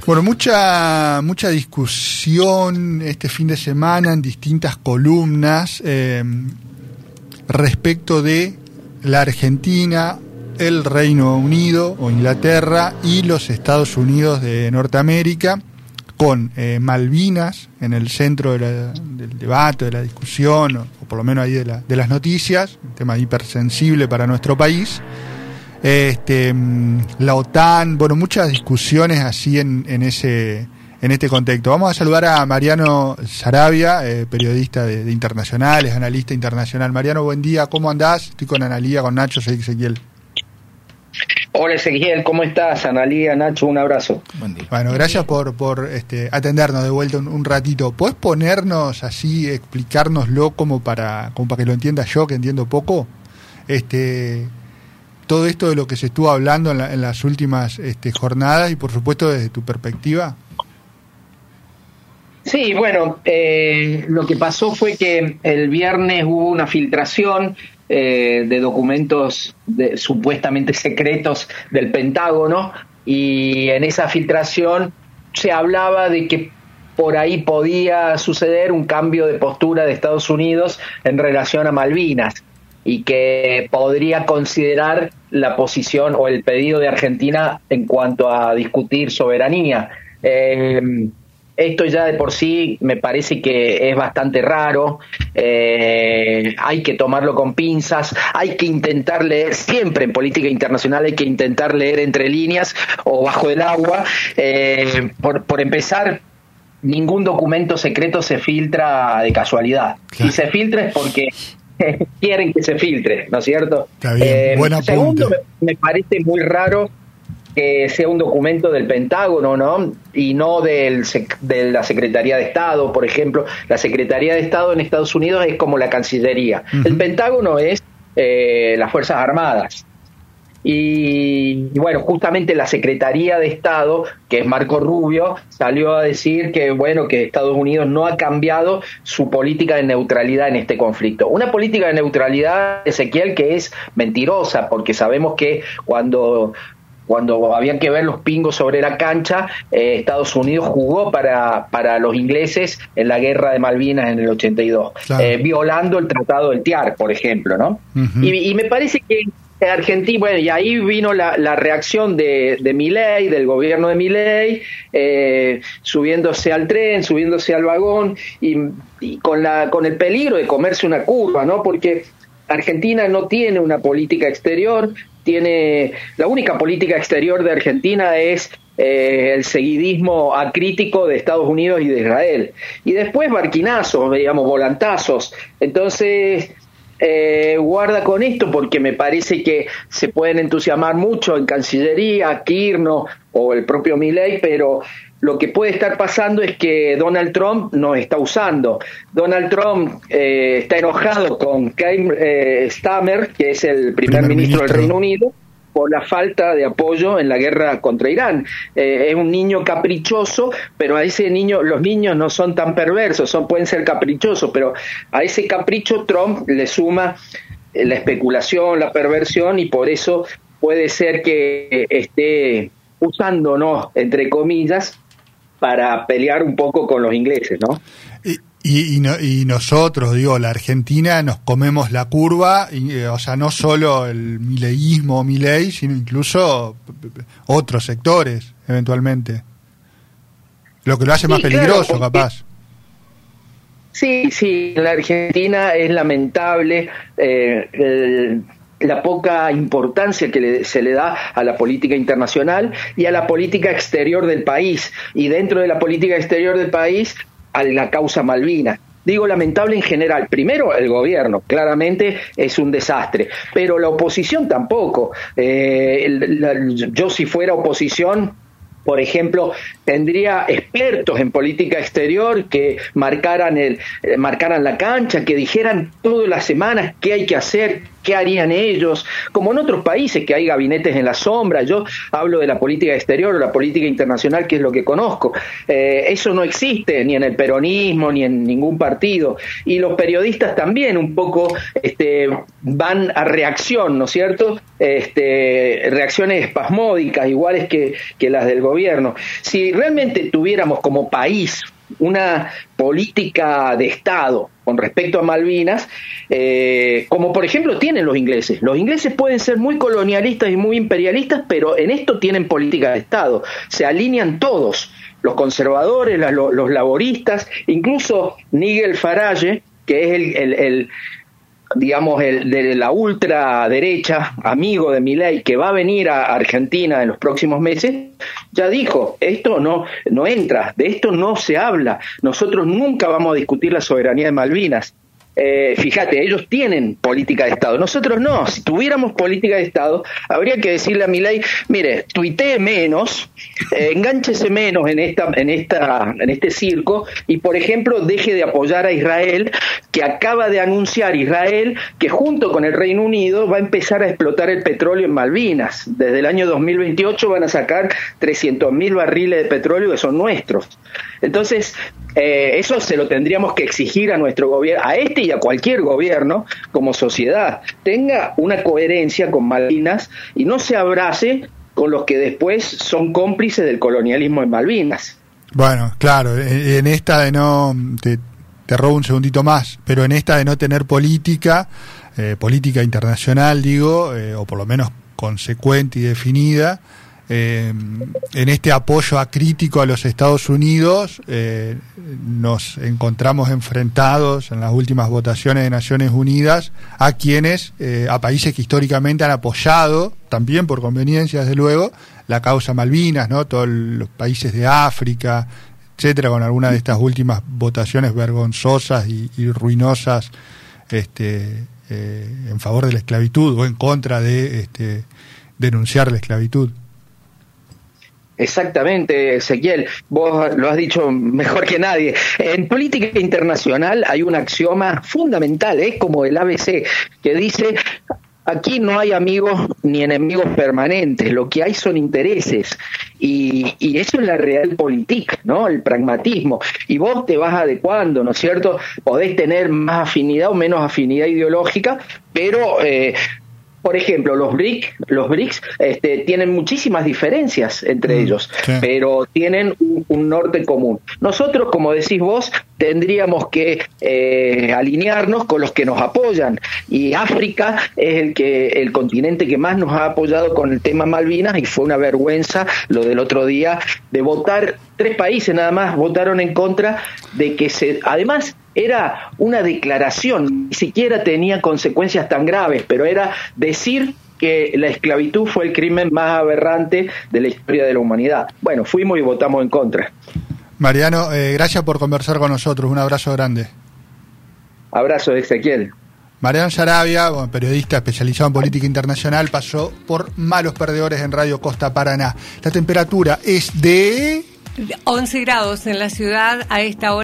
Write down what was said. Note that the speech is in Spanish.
Bueno, mucha discusión este fin de semana en distintas columnas respecto de la Argentina, el Reino Unido o Inglaterra y los Estados Unidos de Norteamérica, con Malvinas en el centro del debate, de la discusión, o por lo menos ahí de las noticias, un tema hipersensible para nuestro país. La OTAN, bueno, muchas discusiones así en este contexto. Vamos a saludar a Mariano Saravia, periodista de internacionales, analista internacional. Mariano, buen día, ¿cómo andás? Estoy con Analía, con Nacho, soy Ezequiel. Hola Ezequiel, ¿cómo estás? Analía, Nacho, un abrazo. Buen día. Bueno, gracias por atendernos de vuelta un ratito. ¿Podés ponernos así, explicárnoslo como para que lo entienda yo, que entiendo poco? Todo esto de lo que se estuvo hablando en las últimas jornadas y por supuesto desde tu perspectiva. Sí, bueno, lo que pasó fue que el viernes hubo una filtración de documentos supuestamente secretos del Pentágono, y en esa filtración se hablaba de que por ahí podía suceder un cambio de postura de Estados Unidos en relación a Malvinas, y que podría considerar la posición o el pedido de Argentina en cuanto a discutir soberanía. Esto ya de por sí me parece que es bastante raro, hay que tomarlo con pinzas, hay que intentar leer, siempre en política internacional hay que intentar leer entre líneas o bajo el agua. Por empezar, ningún documento secreto se filtra de casualidad. Si se filtra es porque quieren que se filtre, ¿no es cierto? Está bien, buen apunte. Segundo, me parece muy raro que sea un documento del Pentágono, ¿no? Y no de la Secretaría de Estado, por ejemplo. La Secretaría de Estado en Estados Unidos es como la Cancillería. Uh-huh. El Pentágono es las Fuerzas Armadas. Y bueno, justamente la Secretaría de Estado, que es Marco Rubio, salió a decir que Estados Unidos no ha cambiado su política de neutralidad en este conflicto. Una política de neutralidad, Ezequiel, que es mentirosa, porque sabemos que cuando había que ver los pingos sobre la cancha, Estados Unidos jugó para los ingleses en la guerra de Malvinas en el 82, claro. Violando el Tratado del TIAR, por ejemplo, ¿no? Uh-huh. Y me parece que Argentina, bueno, y ahí vino la reacción de Milei, del gobierno de Milei, subiéndose al tren, subiéndose al vagón, y con el peligro de comerse una curva, ¿no? Porque Argentina no tiene una política exterior, la única política exterior de Argentina es el seguidismo acrítico de Estados Unidos y de Israel. Y después barquinazos, digamos, volantazos. Entonces, guarda con esto, porque me parece que se pueden entusiasmar mucho en Cancillería, Kirchner o el propio Milei, pero lo que puede estar pasando es que Donald Trump nos está usando. Donald Trump está enojado con Keir Starmer, que es el primer ministro del Reino Unido, por la falta de apoyo en la guerra contra Irán. Es un niño caprichoso, pero a ese niño, los niños no son tan perversos, pueden ser caprichosos, pero a ese capricho Trump le suma la especulación, la perversión, y por eso puede ser que esté usándonos, entre comillas, para pelear un poco con los ingleses, ¿no? Y nosotros, la Argentina nos comemos la curva, o sea, no solo el mileísmo o Milei, sino incluso otros sectores, eventualmente. Lo que lo hace más peligroso, claro, capaz. Sí, en la Argentina es lamentable la poca importancia que se le da a la política internacional y a la política exterior del país, y dentro de la política exterior del país a la causa Malvinas. Digo lamentable en general. Primero, el gobierno, claramente es un desastre, pero la oposición tampoco. Yo, si fuera oposición, por ejemplo, tendría expertos en política exterior que marcaran la cancha, que dijeran todas las semanas qué hay que hacer, ¿Qué harían ellos? Como en otros países que hay gabinetes en la sombra. Yo hablo de la política exterior o la política internacional, que es lo que conozco. Eso no existe ni en el peronismo ni en ningún partido. Y los periodistas también un poco van a reacción, ¿no es cierto? Reacciones espasmódicas, iguales que las del gobierno. Si realmente tuviéramos como país una política de Estado con respecto a Malvinas, como por ejemplo tienen los ingleses. Los ingleses pueden ser muy colonialistas y muy imperialistas, pero en esto tienen política de Estado. Se alinean todos, los conservadores, los laboristas, incluso Nigel Farage, que es el de la ultraderecha, amigo de Milei, que va a venir a Argentina en los próximos meses, ya dijo, esto no entra, de esto no se habla, nosotros nunca vamos a discutir la soberanía de Malvinas. Fíjate, ellos tienen política de Estado, nosotros no. Si tuviéramos política de Estado, habría que decirle a Milei, mire, tuitee menos, engánchese menos en este circo, y por ejemplo deje de apoyar a Israel, que acaba de anunciar Israel que junto con el Reino Unido va a empezar a explotar el petróleo en Malvinas. Desde el año 2028 van a sacar 300.000 barriles de petróleo que son nuestros. Entonces, eso se lo tendríamos que exigir a nuestro gobierno, a este y a cualquier gobierno, como sociedad. Tenga una coherencia con Malvinas y no se abrace con los que después son cómplices del colonialismo en Malvinas. Bueno, claro, en esta de no... Te robo un segundito más, pero en esta de no tener política internacional, digo, o por lo menos consecuente y definida, en este apoyo acrítico a los Estados Unidos, nos encontramos enfrentados en las últimas votaciones de Naciones Unidas a países que históricamente han apoyado, también por conveniencia desde luego, la causa Malvinas, ¿no? Todos los países de África, etcétera, con algunas de estas últimas votaciones vergonzosas y ruinosas en favor de la esclavitud o en contra de denunciar la esclavitud. Exactamente, Ezequiel, vos lo has dicho mejor que nadie. En política internacional hay un axioma fundamental, es como el ABC, que dice: aquí no hay amigos ni enemigos permanentes, lo que hay son intereses. Y eso es la realpolitik, ¿no? El pragmatismo. Y vos te vas adecuando, ¿no es cierto? Podés tener más afinidad o menos afinidad ideológica, pero... por ejemplo, los BRICS tienen muchísimas diferencias entre ellos, sí, pero tienen un norte común. Nosotros, como decís vos, tendríamos que alinearnos con los que nos apoyan, y África es el continente que más nos ha apoyado con el tema Malvinas, y fue una vergüenza lo del otro día de votar. 3 países nada más votaron en contra de que además era una declaración, ni siquiera tenía consecuencias tan graves, pero era decir que la esclavitud fue el crimen más aberrante de la historia de la humanidad. Bueno, fuimos y votamos en contra. Mariano, gracias por conversar con nosotros, un abrazo grande. Abrazo, Ezequiel. Mariano Saravia, periodista especializado en política internacional, pasó por Malos Perdedores en Radio Costa Paraná. La temperatura es de 11 grados en la ciudad a esta hora.